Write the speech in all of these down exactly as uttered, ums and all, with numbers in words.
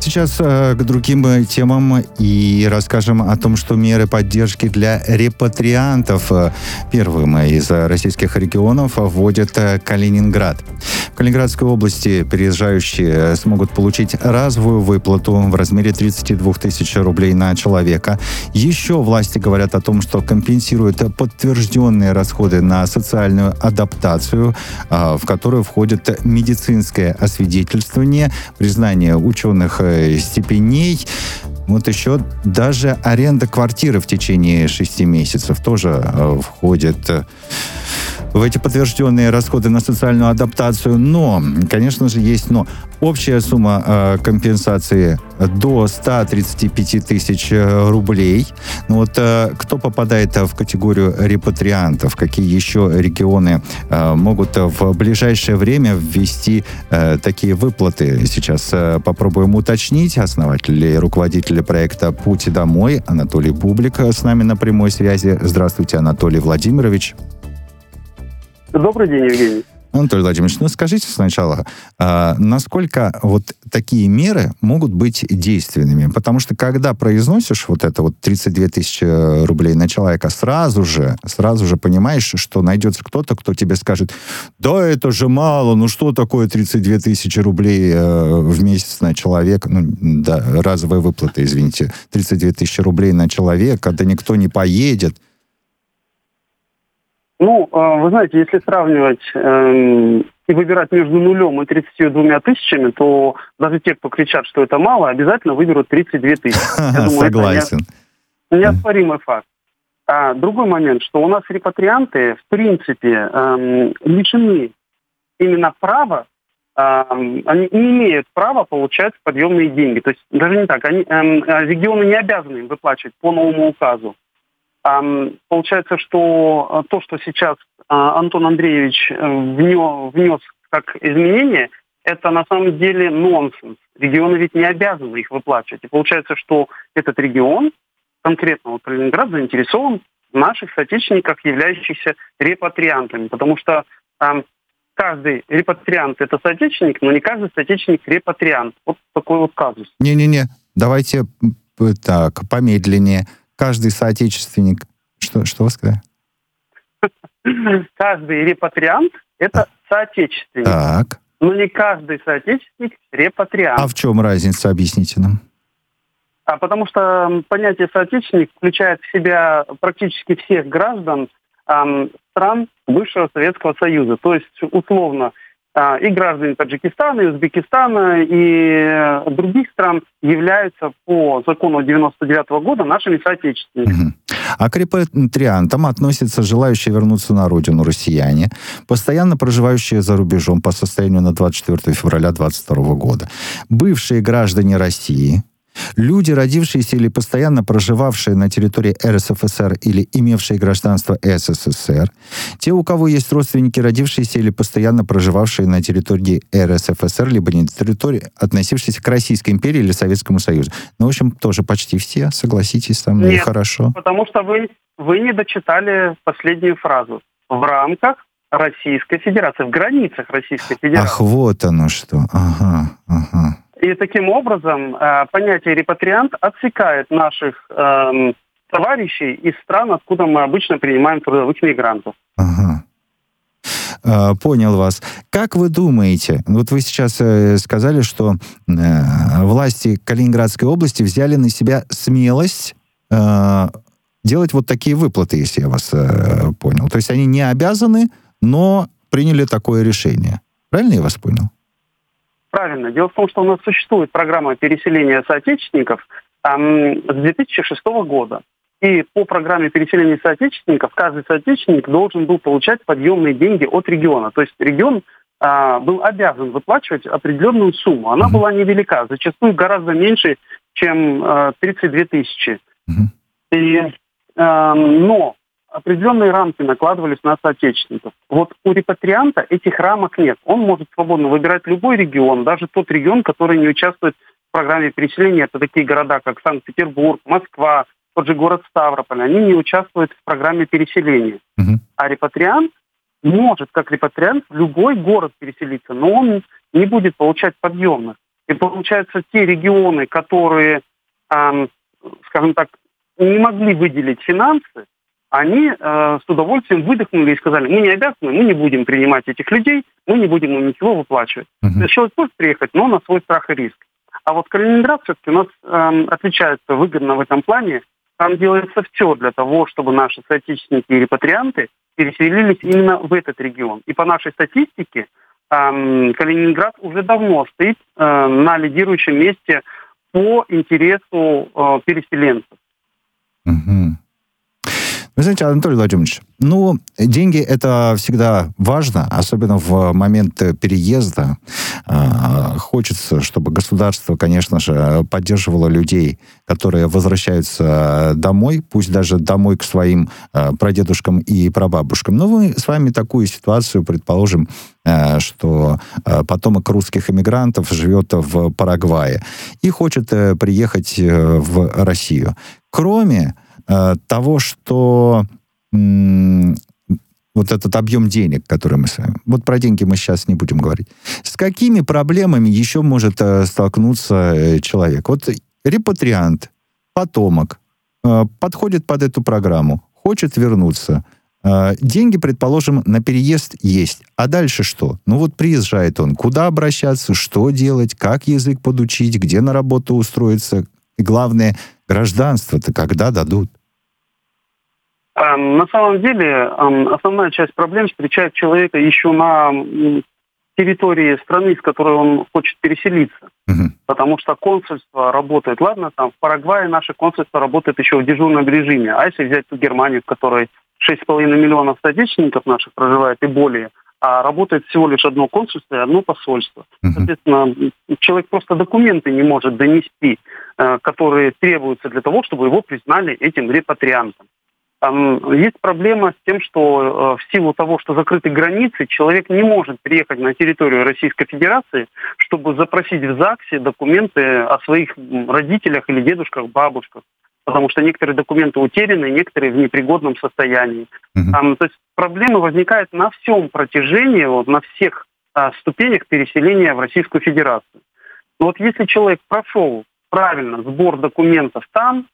Сейчас э, к другим э, темам и расскажем о том, что меры поддержки для репатриантов э, первым из э, российских регионов вводит э, Калининград. В Калининградской области переезжающие смогут получить разовую выплату в размере тридцать два тысячи рублей на человека. Еще власти говорят о том, что компенсируют подтвержденные расходы на социальную адаптацию, э, в которую входит медицинское освидетельствование, признание ученых степеней. Вот еще даже аренда квартиры в течение шести месяцев тоже э, входит э, в эти подтвержденные расходы на социальную адаптацию. Но, конечно же, есть но. Общая сумма э, компенсации до ста тридцати пяти тысяч рублей. Ну вот э, кто попадает в категорию репатриантов? Какие еще регионы э, могут в ближайшее время ввести э, такие выплаты? Сейчас э, попробуем уточнить. Основатель и руководитель проекта «Путь домой» Анатолий Бублик с нами на прямой связи. Здравствуйте, Анатолий Владимирович. Добрый день, Евгений. Анатолий Владимирович, ну скажите сначала, а, насколько вот такие меры могут быть действенными? Потому что когда произносишь вот это вот тридцать две тысячи рублей на человека, сразу же, сразу же понимаешь, что найдется кто-то, кто тебе скажет: да это же мало, ну что такое тридцать две тысячи рублей э, в месяц на человека? Ну да, разовая выплата, извините, тридцать две тысячи рублей на человека, да никто не поедет. Ну, вы знаете, если сравнивать э, и выбирать между нулем и тридцатью двумя тысячами, то даже те, кто кричат, что это мало, обязательно выберут тридцать две тысячи. Согласен. Это неоспоримый факт. А другой момент, что у нас репатрианты, в принципе, э, лишены именно права, э, они не имеют права получать подъемные деньги. То есть даже не так, они, э, регионы не обязаны им выплачивать по новому указу. Получается, что то, что сейчас Антон Андреевич внес, внес как изменение, это на самом деле нонсенс. Регионы ведь не обязаны их выплачивать. И получается, что этот регион, конкретно вот Калининград, заинтересован в наших соотечественниках, являющихся репатриантами. Потому что э, каждый репатриант – это соотечественник, но не каждый соотечественник – репатриант. Вот такой вот казус. Не-не-не, давайте так, помедленнее. Каждый соотечественник... Что, что вы сказали? Каждый репатриант – это соотечественник. Так. Но не каждый соотечественник – репатриант. А в чем разница? Объясните нам. А потому что понятие соотечественник включает в себя практически всех граждан э, стран бывшего Советского Союза. То есть, условно, и граждане Таджикистана, и Узбекистана, и других стран являются по закону девяносто девятого года нашими соотечественниками. Угу. А к репатриантам относятся желающие вернуться на родину россияне, постоянно проживающие за рубежом по состоянию на двадцать четвёртого февраля две тысячи двадцать второго года, бывшие граждане России, люди, родившиеся или постоянно проживавшие на территории эр эс эф эс эр или имевшие гражданство эс эс эс эр, те, у кого есть родственники, родившиеся или постоянно проживавшие на территории эр эс эф эс эр, либо на территории, относившиеся к Российской империи или Советскому Союзу. Ну, в общем, тоже почти все, согласитесь, со мной. Нет, хорошо. Потому что вы, вы не дочитали последнюю фразу. В рамках Российской Федерации, в границах Российской Федерации. Ах, вот оно что. Ага, ага. И таким образом э, понятие репатриант отсекает наших э, товарищей из стран, откуда мы обычно принимаем трудовых мигрантов. Ага. Э, понял вас. Как вы думаете, вот вы сейчас э, сказали, что э, власти Калининградской области взяли на себя смелость э, делать вот такие выплаты, если я вас э, понял. То есть они не обязаны, но приняли такое решение. Правильно я вас понял? Правильно. Дело в том, что у нас существует программа переселения соотечественников эм, с две тысячи шестого года. И по программе переселения соотечественников каждый соотечественник должен был получать подъемные деньги от региона. То есть регион э, был обязан выплачивать определенную сумму. Она mm-hmm. была невелика, зачастую гораздо меньше, чем э, тридцать две тысячи. Mm-hmm. И, э, но определенные рамки накладывались на соотечественников. Вот у репатрианта этих рамок нет. Он может свободно выбирать любой регион, даже тот регион, который не участвует в программе переселения. Это такие города, как Санкт-Петербург, Москва, тот же город Ставрополь. Они не участвуют в программе переселения. Uh-huh. А репатриант может, как репатриант, в любой город переселиться, но он не будет получать подъемных. И получается, те регионы, которые, э, скажем так, не могли выделить финансы, они э, с удовольствием выдохнули и сказали, мы не обязаны, мы не будем принимать этих людей, мы не будем им ничего выплачивать. Uh-huh. То есть человек может приехать, но на свой страх и риск. А вот Калининград все-таки у нас э, отличается выгодно в этом плане. Там делается все для того, чтобы наши соотечественники и репатрианты переселились именно в этот регион. И по нашей статистике э, Калининград уже давно стоит э, на лидирующем месте по интересу э, переселенцев. Uh-huh. Вы знаете, Анатолий Владимирович, ну, деньги – это всегда важно, особенно в момент переезда. Хочется, чтобы государство, конечно же, поддерживало людей, которые возвращаются домой, пусть даже домой к своим прадедушкам и прабабушкам. Но мы с вами такую ситуацию предположим, что потомок русских эмигрантов живет в Парагвае и хочет приехать в Россию. Кроме того, что м- вот этот объем денег, который мы с вами... Вот про деньги мы сейчас не будем говорить. С какими проблемами еще может э, столкнуться э, человек? Вот репатриант, потомок, э, подходит под эту программу, хочет вернуться. Э, деньги, предположим, на переезд есть. А дальше что? Ну вот приезжает он. Куда обращаться, что делать, как язык подучить, где на работу устроиться? И главное, гражданство-то когда дадут? На самом деле, основная часть проблем встречает человека еще на территории страны, с которой он хочет переселиться. Uh-huh. Потому что консульство работает. Ладно, там в Парагвае наше консульство работает еще в дежурном режиме. А если взять ту Германию, в которой шесть с половиной миллионов соотечественников наших проживает и более, а работает всего лишь одно консульство и одно посольство. Uh-huh. Соответственно, человек просто документы не может донести, которые требуются для того, чтобы его признали этим репатриантом. Есть проблема с тем, что в силу того, что закрыты границы, человек не может приехать на территорию Российской Федерации, чтобы запросить в ЗАГСе документы о своих родителях или дедушках, бабушках. Потому что некоторые документы утеряны, некоторые в непригодном состоянии. Uh-huh. То есть проблемы возникают на всем протяжении, вот, на всех а, ступенях переселения в Российскую Федерацию. Но вот если человек прошел правильно сбор документов там,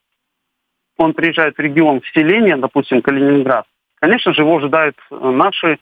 он приезжает в регион вселения, допустим, Калининград, конечно же, его ожидают наши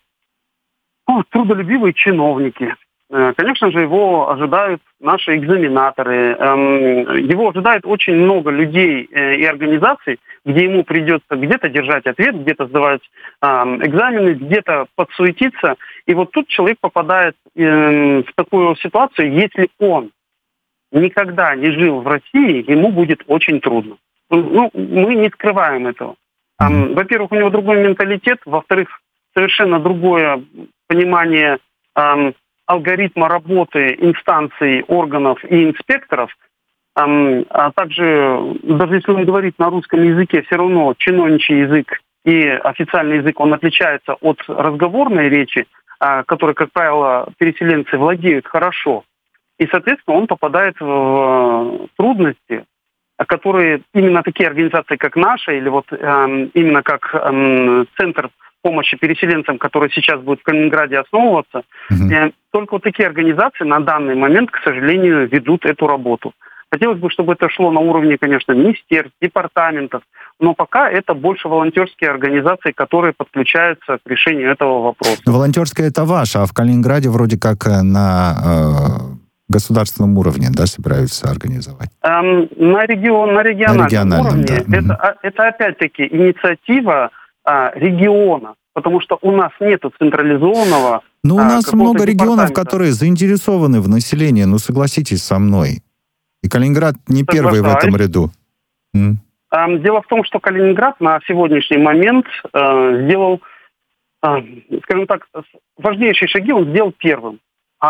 ну, трудолюбивые чиновники. Конечно же, его ожидают наши экзаменаторы. Его ожидает очень много людей и организаций, где ему придется где-то держать ответ, где-то сдавать экзамены, где-то подсуетиться. И вот тут человек попадает в такую ситуацию, если он никогда не жил в России, ему будет очень трудно. Ну, мы не скрываем этого. Um, во-первых, у него другой менталитет, во-вторых, совершенно другое понимание um, алгоритма работы инстанций, органов и инспекторов, um, а также, даже если он говорит на русском языке, все равно чиновничий язык и официальный язык, он отличается от разговорной речи, uh, которой, как правило, переселенцы владеют хорошо. И, соответственно, он попадает в трудности, которые именно такие организации, как наша, или вот э, именно как э, Центр помощи переселенцам, который сейчас будет в Калининграде основываться, uh-huh. э, только вот такие организации на данный момент, к сожалению, ведут эту работу. Хотелось бы, чтобы это шло на уровне, конечно, министерств, департаментов, но пока это больше волонтерские организации, которые подключаются к решению этого вопроса. Волонтерская это ваша, а в Калининграде вроде как на... Э... государственном уровне, да, собираются организовать? Эм, на, регион, на региональном, на региональном уровне. Да. Это, угу. это опять-таки инициатива а, региона, потому что у нас нет централизованного... Ну, у а, нас много регионов, которые заинтересованы в населении, ну, согласитесь со мной. И Калининград не первый в этом ряду. М? Эм, дело в том, что Калининград на сегодняшний момент э, сделал, э, скажем так, важнейшие шаги он сделал первым.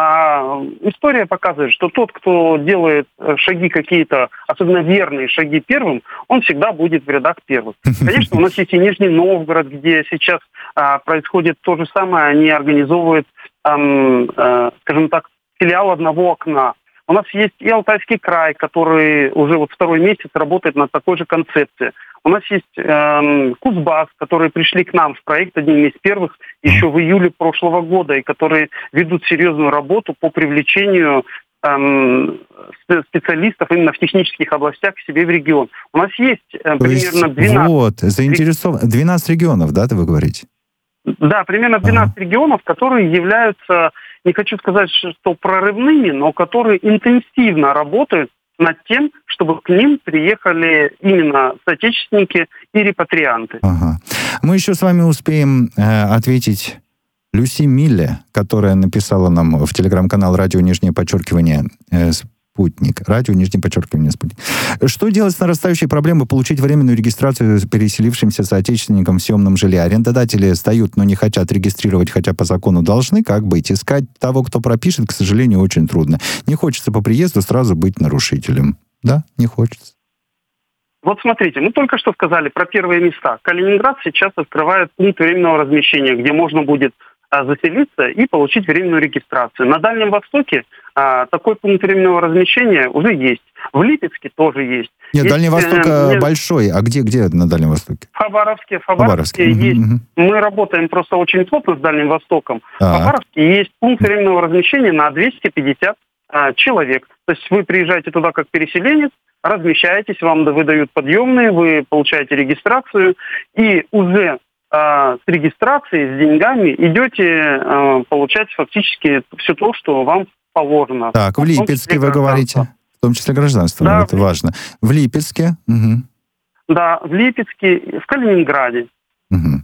А история показывает, что тот, кто делает шаги какие-то, особенно верные шаги первым, он всегда будет в рядах первых. Конечно, у нас есть и Нижний Новгород, где сейчас а, происходит то же самое. Они организовывают, ам, а, скажем так, филиал одного окна. У нас есть и Алтайский край, который уже вот второй месяц работает над такой же концепцией. У нас есть э, Кузбасс, которые пришли к нам в проект одними из первых еще в июле прошлого года, и которые ведут серьезную работу по привлечению эм, специалистов именно в технических областях к себе в регион. У нас есть э, То примерно есть, двенадцать... вот, заинтересован... двенадцать регионов, да, вы говорите? Да, примерно двенадцать ага. регионов, которые являются, не хочу сказать, что прорывными, но которые интенсивно работают над тем, чтобы к ним приехали именно соотечественники и репатрианты. Ага. Мы еще с вами успеем э, ответить Люси Милле, которая написала нам в телеграм-канал «Радио Нижнее подчеркивание э, Спутник». «Радио Нижнее подчеркивание Спутник». Что делать с нарастающей проблемой получить временную регистрацию переселившимся соотечественникам в съемном жилье? Арендодатели сдают, но не хотят регистрировать, хотя по закону должны. Как быть? Искать того, кто пропишет, к сожалению, очень трудно. Не хочется по приезду сразу быть нарушителем. Да, не хочется. Вот смотрите, мы только что сказали про первые места. Калининград сейчас открывает пункт временного размещения, где можно будет а, заселиться и получить временную регистрацию. На Дальнем Востоке а, такой пункт временного размещения уже есть. В Липецке тоже есть. Нет, есть, Дальний Восток э, большой. А где, где на Дальнем Востоке? В Хабаровске. В Хабаровске, Хабаровске. есть. Угу. Мы работаем просто очень плотно с Дальним Востоком. А. В Хабаровске есть пункт временного размещения на двести пятьдесят а, человек. То есть вы приезжаете туда как переселенец, размещаетесь, вам выдают подъемные, вы получаете регистрацию, и уже э, с регистрацией, с деньгами идете э, получать фактически все то, что вам положено. Так, в Липецке вы говорите, в том числе гражданство, да, это важно. В Липецке? Угу. Да, в Липецке, в Калининграде. Угу.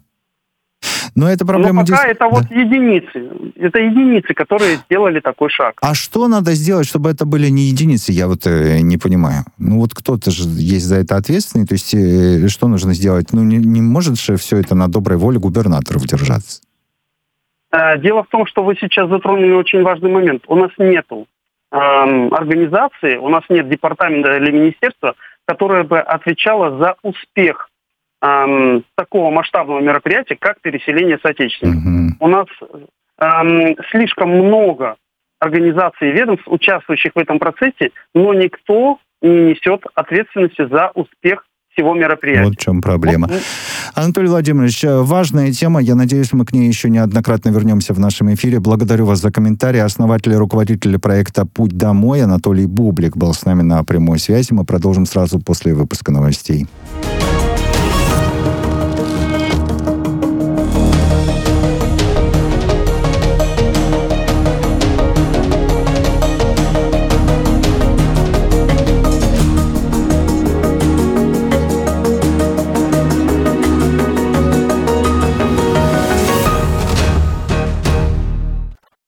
Но это проблема... Но пока здесь... это да. вот единицы. Это единицы, которые сделали такой шаг. А что надо сделать, чтобы это были не единицы? Я вот э, не понимаю. Ну вот кто-то же есть за это ответственный. То есть э, что нужно сделать? Ну не, не может же все это на доброй воле губернаторов держаться? Дело в том, что вы сейчас затронули очень важный момент. У нас нету э, организации, у нас нет департамента или министерства, которое бы отвечало за успех Эм, такого масштабного мероприятия, как переселение соотечественников. Uh-huh. У нас эм, слишком много организаций и ведомств, участвующих в этом процессе, но никто не несет ответственности за успех всего мероприятия. Вот в чем проблема. Вот. Анатолий Владимирович, важная тема. Я надеюсь, мы к ней еще неоднократно вернемся в нашем эфире. Благодарю вас за комментарии. Основатель и руководитель проекта «Путь домой» Анатолий Бублик был с нами на прямой связи. Мы продолжим сразу после выпуска новостей.